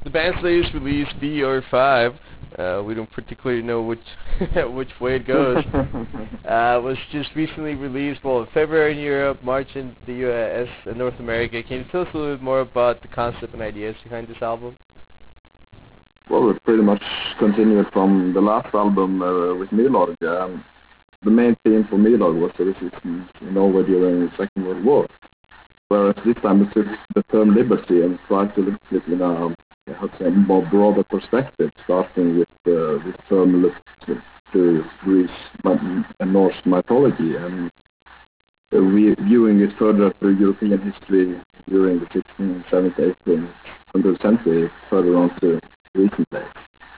the band's latest release, VR5, we don't particularly know which which way it goes, was just recently released, well, in February in Europe, March in the US and North America. Can you tell us a little bit more about the concept and ideas behind this album? Well, it pretty much continued from the last album with Milorg. The main theme for Milorg was the resistance in Norway during the Second World War. Whereas this time we took the term liberty and tried to look at it in a more broader perspective, starting with this term looked to Greece and Norse mythology, and viewing it further through European history during the 16th, 17th, 18th century, further on to recent days.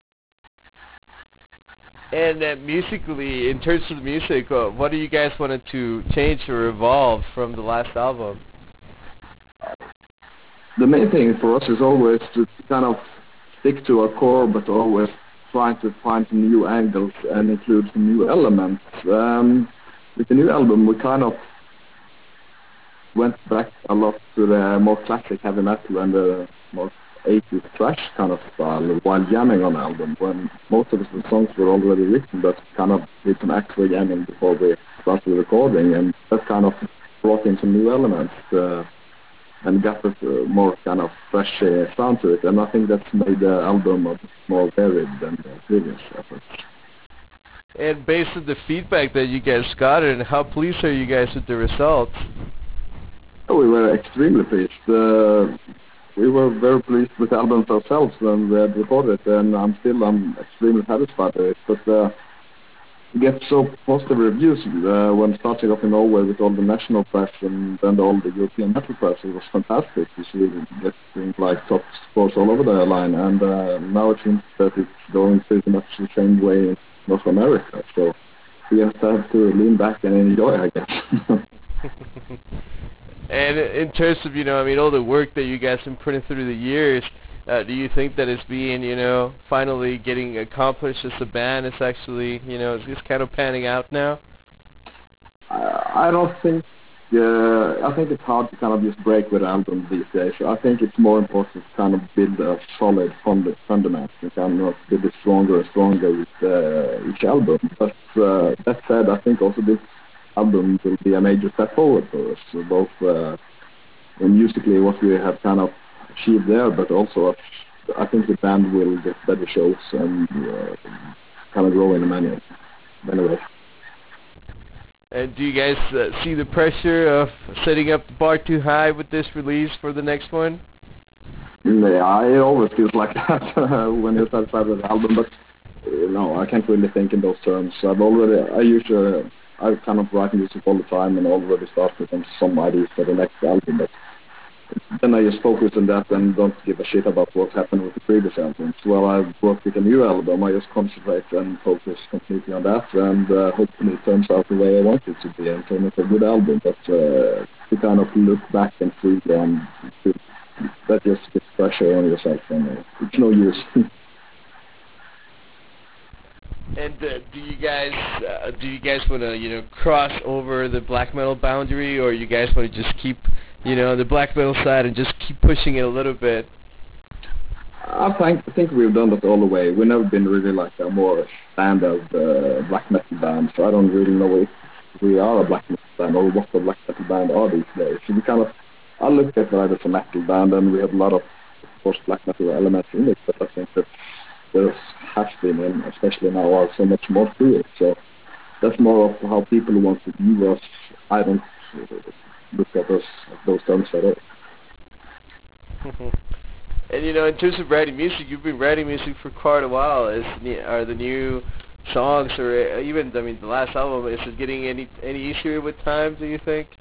And musically, in terms of the music, what do you guys wanted to change or evolve from the last album? The main thing for us is always to kind of stick to our core, but always trying to find some new angles and include some new elements. With the new album, we kind of went back a lot to the more classic heavy metal and the more 80s thrash kind of style while jamming on the album, when most of the songs were already written, but kind of did some extra jamming before we started recording, and that kind of brought in some new elements and got a more kind of fresh sound to it, and I think that's made the album a bit more varied than the previous efforts. And based on the feedback that you guys got, and how pleased are you guys with the results? Oh, we were extremely pleased. We were very pleased with the albums ourselves when we had recorded it, and I'm extremely satisfied with it. But to get so positive reviews when starting off in Norway with all the national press and then all the European metal press, it was fantastic to see getting like top scores all over the line, and now it seems that it's going pretty much the same way in North America. So we just have to lean back and enjoy, I guess. And in terms of, all the work that you guys have been putting through the years, do you think that it's being, finally getting accomplished as a band? It's actually, is this kind of panning out now? I don't think, I think it's hard to kind of just break with an album these days. I think it's more important to kind of build a solid fundament and kind of build it stronger and stronger with each album. But that said, I think also this album will be a major step forward for us, so both musically what we have kind of achieved there, but also I think the band will get better shows and kind of grow in many ways. And do you guys see the pressure of setting up the bar too high with this release for the next one? Yeah, it always feels like that when you're satisfied with the album, but no, I can't really think in those terms. I kind of write music all the time and already started on some ideas for the next album, but then I just focus on that and don't give a shit about what happened with the previous albums. Well, I've worked with a new album, I just concentrate and focus completely on that, and hopefully it turns out the way I want it to be and turn into a good album. But to kind of look back and see that just gets pressure on yourself, and it's no use. And do you guys want to cross over the black metal boundary, or you guys want to just keep the black metal side and just keep pushing it a little bit? I think we've done that all the way. We've never been really like a more standard black metal band, so I don't really know if we are a black metal band or what the black metal band are these days. So I look at it as a metal band, and we have a lot of course black metal elements in it, but I think that there has been, and especially now, are so much more to it. So that's more of how people want to view us. I don't look at us at those terms at all. And in terms of writing music, you've been writing music for quite a while. Are the new songs, or even the last album, is it getting any easier with time, do you think?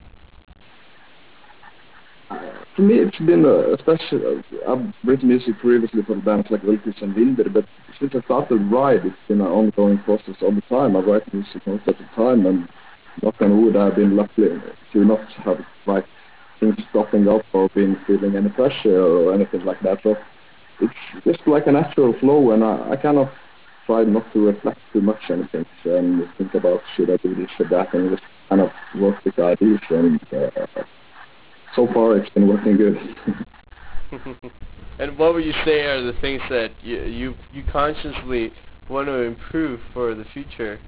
For me, it's been especially, I've written music previously for bands like Vilkus and Wilder, but since I started Ride, it's been an ongoing process all the time. I write music most of the time, and knock on wood, I've been lucky to not have like things stopping up or been feeling any pressure or anything like that. So it's just like a natural flow, and I kind of try not to reflect too much on things and think about should I do this or that, and just kind of work with the ideas, and so far it's been working good. And what would you say are the things that you consciously want to improve for the future?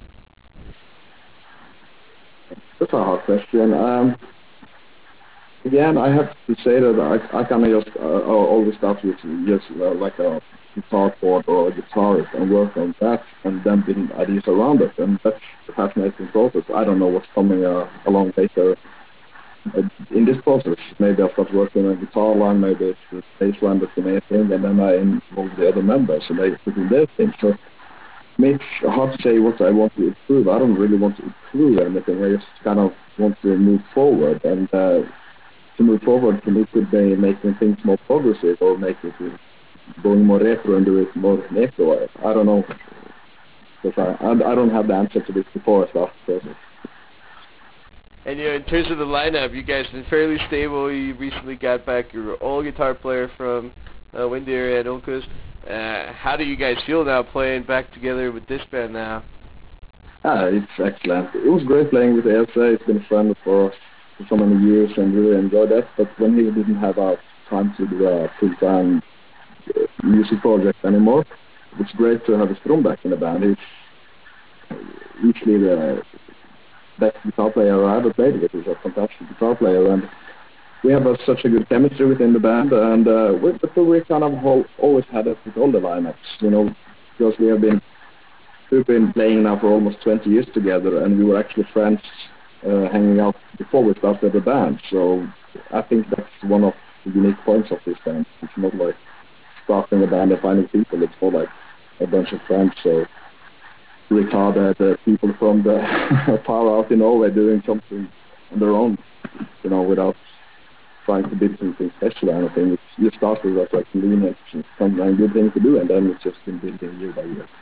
That's a hard question. Again, I have to say that I kind of just always start with just like a guitar chord or a guitarist and work on that and then build ideas around it. And that's a fascinating process. I don't know what's coming along later in this process. Maybe I'll start working on a guitar line, maybe it's the bass line that's the main thing, and then I involve the other members and they put in their thing. So it's hard to say what I want to improve. I don't really want to improve anything. I just kind of want to move forward and to move forward for me could be making things more progressive or making it going more retro and do it more retro. I don't know because I don't have the answer to this before I start the process. And in terms of the lineup, you guys have been fairly stable. You recently got back your old guitar player from Windir and Ulkus. How do you guys feel now playing back together with this band now? It's excellent. It was great playing with Elsa. It's been a friend for so many years and really enjoyed that. But when he didn't have time to do a full-time music project anymore, it's great to have a Strom back in the band. He's easily the best guitar player I ever played with. He's a fantastic guitar player, and we have such a good chemistry within the band. And we kind of always had it with all the lineups, because we've been playing now for almost 20 years together, and we were actually friends hanging out before we started the band. So I think that's one of the unique points of this band. It's not like starting a band and finding people. It's more like a bunch of friends. So Ricard had people from the far out in Norway doing something on their own, without trying to build something special or anything. You started as like convenience, something a good thing to do, and then it's just been building year by year.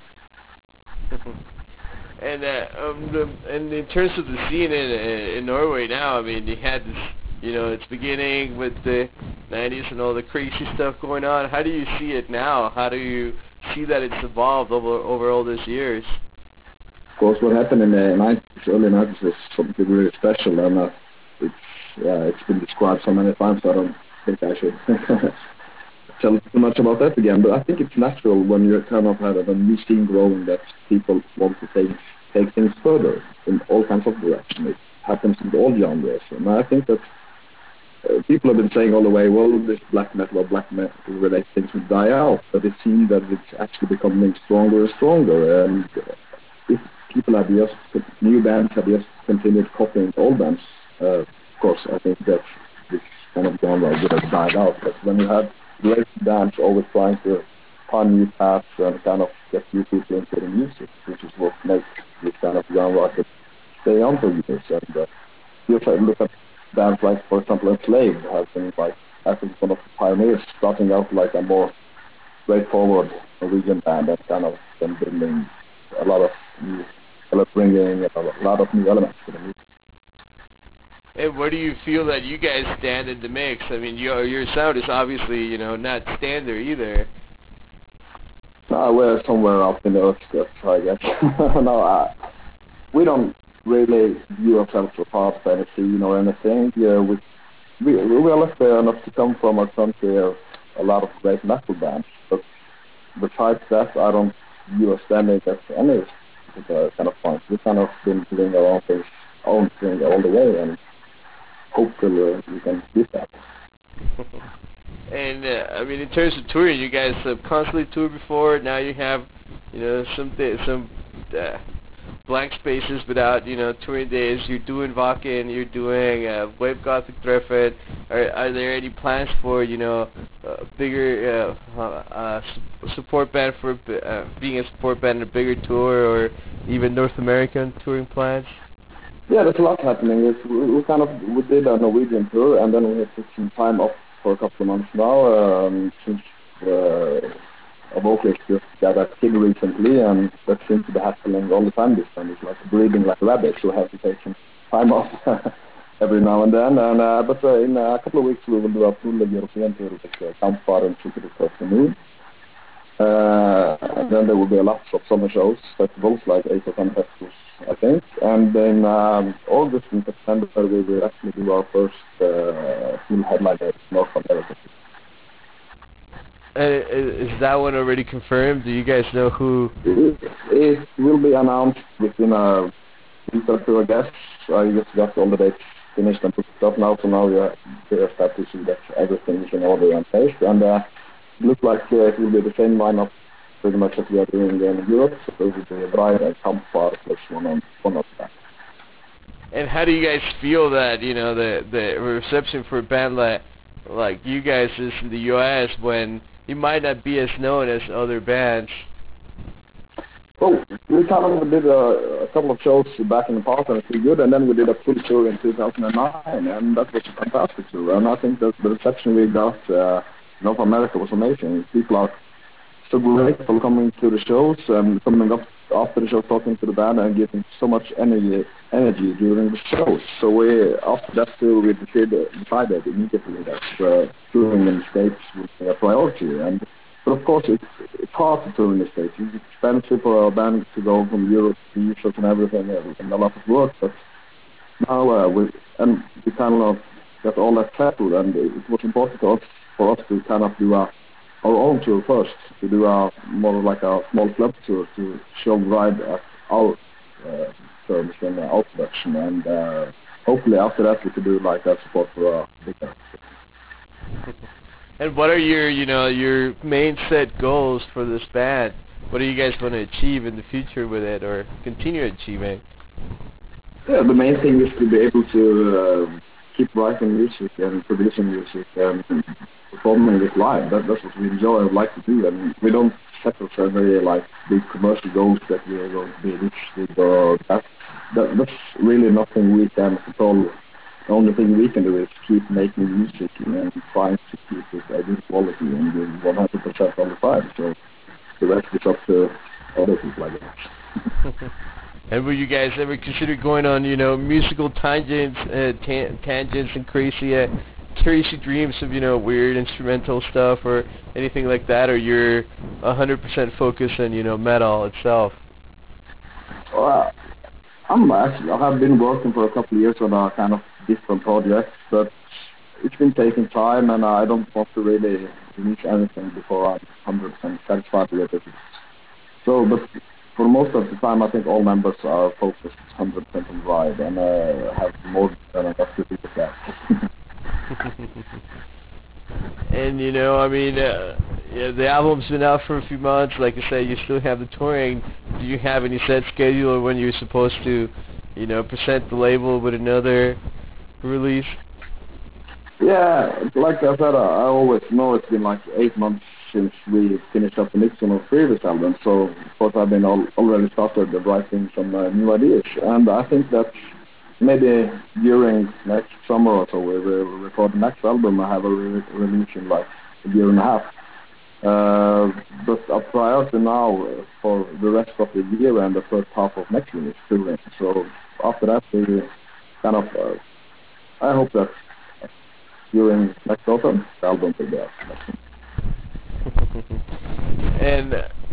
And in terms of the scene in Norway now, I mean, you had this, its beginning with the 90s and all the crazy stuff going on. How do you see it now? How do you see that it's evolved over all these years? Of course, what happened in the 90s, early 90s was something really special, and it's been described so many times, so I don't think I should tell too much about that again. But I think it's natural when you kind of have a new scene growing that people want to take things further in all kinds of directions. It happens in all genres, and I think that people have been saying all the way, well, this black metal or black metal related things will die out, but it seems that it's actually becoming stronger and stronger. And if people have just, new bands have just continued copying old bands, of course, I think that this kind of genre would have died out. But when you have great bands always trying to find new paths and kind of get new people into the music, which is what makes this kind of genre stay on for years. And you look at bands like, for example, Enslaved has been like, I think, one of the pioneers, starting out like a more straightforward Norwegian band and kind of then building a lot of new, bringing a lot of new elements to the music. And where do you feel that you guys stand in the mix? I mean, your sound is obviously, not standard either. No, we're somewhere up in the outskirts, I guess. No, we don't really view ourselves as part of any scene or anything. Yeah, we are lucky enough to come from a country of a lot of great metal bands, but besides that, I don't view us standing at any kind of point. We kind of been doing our own thing all the way, and hopefully we can do that. And I mean, in terms of touring, you guys have constantly toured before. Now you have, some blank spaces without, touring days. You're doing Wacken, you're doing Wave Gothic Treffet. Are there any plans for, bigger support band for being a support band in a bigger tour, or even North American touring plans? Yeah, there's a lot happening. We did a Norwegian tour, and then we took some time off for a couple of months now, since a vocalist just got a kid recently, and that seems to be happening all the time this time. It's like breathing like rabbits, so we have to take some time off every now and then. But in a couple of weeks we will do a full European tour with Kampfar and Secret of the Moon. And then there will be lots of summer shows, festivals, like 8 or 10 festivals, I think. And in August and September we will actually do our first full headliner in North America. Is that one already confirmed? Do you guys know who? It will be announced within a week or two, I guess. I just got all the dates finished and booked up now, so now we just have to see that everything is in order and placed. And it looks like it will be the same lineup pretty much as we are doing in Europe. So it will be Bride and Kampfar plus one of that. And how do you guys feel that the reception for a band like you guys is in the U.S. when you might not be as known as other bands? Well, we kind of did a couple of shows back in the past and it's pretty good, and then we did a full tour in 2009, and that was a fantastic tour. And I think that the reception we got in North America was amazing. People are so grateful coming to the shows and coming up after the show talking to the band and giving so much energy during the shows. So we after that tour we decided immediately that touring in the States would be a priority. And but of course it's hard to tour in the States. It's expensive for our band to go from Europe to visas and everything and a lot of work. But now we kind of got all that settled, and it was important for us to kind of do our own tour first, to do a more like a small club tour to show Ride at our terms and our production, and hopefully after that we could do like a support for a bigger. And what are your main set goals for this band? What do you guys want to achieve in the future with it, or continue achieving? Yeah, the main thing is to be able to keep writing music and producing music and performing it live. That's what we enjoy and like to do, and we don't set us a very like big commercial goals that we are going to be this big or that. That's really nothing we can control. The only thing we can do is keep making music and trying to keep it a good quality and give 100% all the time. So the rest is up to other people, I guess. And will you guys ever consider going on, musical tangents, tangents and crazy dreams of, weird instrumental stuff or anything like that, or you're 100% focused on, metal itself? Well, I have been working for a couple of years on a kind of different projects, but it's been taking time, and I don't want to really release anything before I'm 100% satisfied with it. So, but for most of the time, I think all members are focused 100% on Ride and have more than enough to do with that. And yeah, the album's been out for a few months. Like I said, you still have the touring. Do you have any set schedule when you're supposed to, present the label with another release? Yeah, like I said, I always know it's been like 8 months since we finished up the mix on our previous album. So, of course, I've been already started writing some new ideas, and I think that maybe during next summer or so we will record the next album. I have a release in like a year and a half. But our priority now for the rest of the year and the first half of next year is touring. So after that, we kind of, I hope that during next autumn, the album will be out. And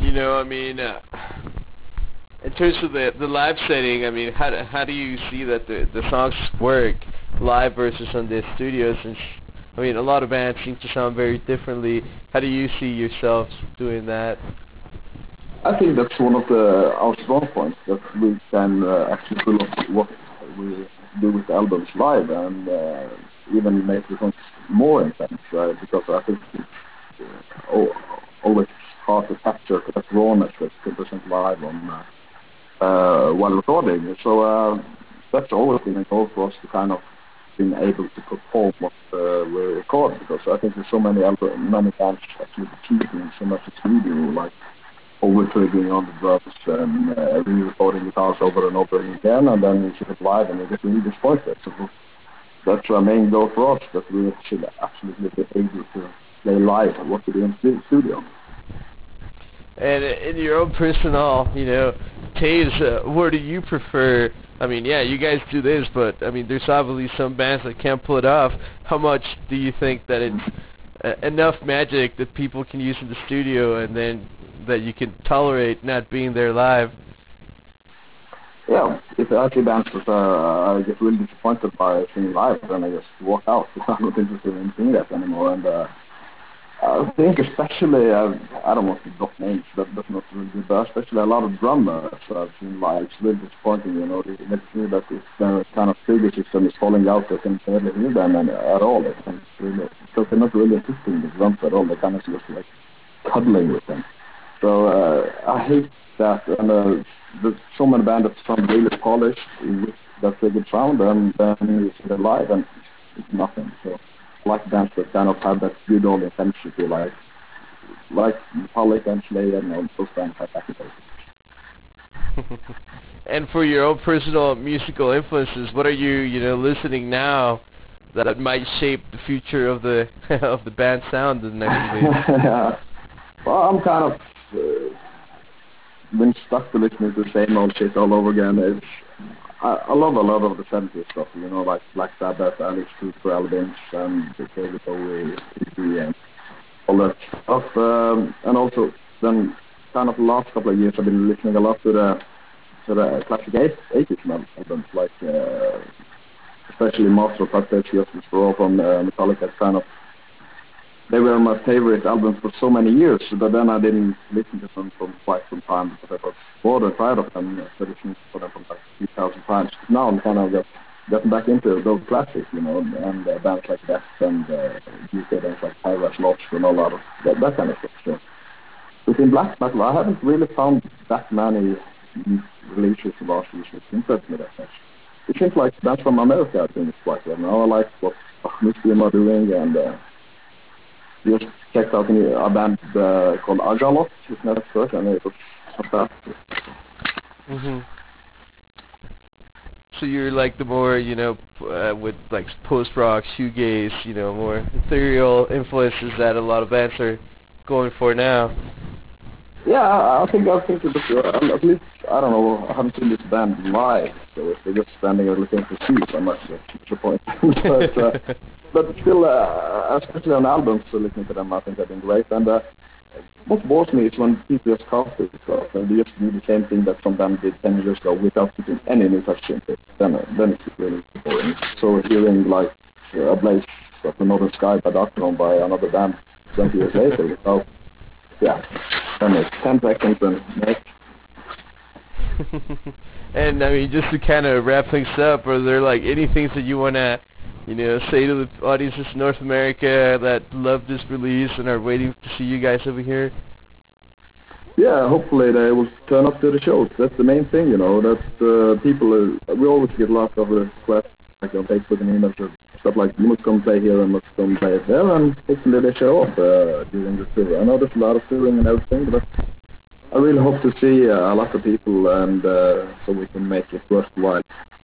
in terms of the live setting, how do you see that the songs work live versus on the studio? Since a lot of bands seem to sound very differently. How do you see yourselves doing that? I think that's one of our strong points, that we can actually pull off what we do with the albums live and even make the songs more intense, because I think it's always hard to capture that rawness that you can present live on while recording. So that's always been a goal for us, to kind of being able to perform what we record, because I think there's so many bands actually achieving so much as we do, like over-triggering on the drums and re-recording guitars over and over again, and then you see it live and you get really disappointed. So that's our main goal for us, that we should absolutely be able to play live what we do in the studio. And in your own personal, taste, where do you prefer? Yeah, you guys do this, but there's obviously some bands that can't pull it off. How much do you think that it's enough magic that people can use in the studio, and then that you can tolerate not being there live? Yeah, if I see bands that I get really disappointed by singing live, then I just walk out because I'm not interested in seeing that anymore. And I think especially, I don't want to drop names, that's not really good, but especially a lot of drummers I've seen live, it's really disappointing, you know, they see that if their kind of trigger system is falling out, they can barely hear them at all, it's really, because they're not really assisting the drums at all, they're kind of just like cuddling with them. So I hate that, and there's so many bands that sound really polished with that good sound, and then you see them live, and it's nothing. So I like bands that kind of have that good old intensity, like Metallica and Slayer, and all those bands have that. And for your own personal musical influences, what are you listening now that might shape the future of the of the band sound in the next release? Yeah. Well, I'm kind of been stuck to listening to the same old shit all over again. I love a lot of the 70s stuff, you know, like Black Sabbath, Alice Cooper, Elvis, and David Bowie, Iggy, and all that stuff. And also, then kind of the last couple of years, I've been listening a lot to the classic 80s albums, like especially Master of Puppets, Justice for All from Metallica. Kind of, they were my favorite albums for so many years, but then I didn't listen to them for quite some time because I was bored and tired of them. So I listened to them for like 3,000 times. Now I'm kind of getting back into those classics, you know, and bands like Death and UK bands like Pirates Lost and all that kind of stuff. So within black metal, I haven't really found that many releases of artists that interest me that much. It seems like bands from America I think it's quite well. Now I like what Museum are doing, and just checked out a band called Agalot, it's not first, and it was fantastic. Hmm. So you're like the more, with like post-rock, shoegaze, more ethereal influences that a lot of bands are going for now. Yeah, I think it was, at least, I don't know, I haven't seen this band live, so if they're just standing there looking for seats, I must disappoint. But still, especially on albums, so listening to them, I think they've been great. And what bores me is when people just copy stuff and they just do the same thing that some band did 10 years ago without putting any new touch into it. Then it's really boring. So hearing like a Blaze of the Northern Sky by Doctron by another band 20 years later without, yeah, then it's 10 seconds and next. And I mean, just to kind of wrap things up, are there like any things that you want to, say to the audiences in North America that love this release and are waiting to see you guys over here? Yeah, hopefully they will turn up to the shows. That's the main thing, you know, that people, we always get lots of requests like on Facebook and emails and stuff like, you must come play here and must come play there, and hopefully they show up during the tour. I know there's a lot of touring and everything, but I really hope to see a lot of people, and so we can make it worthwhile.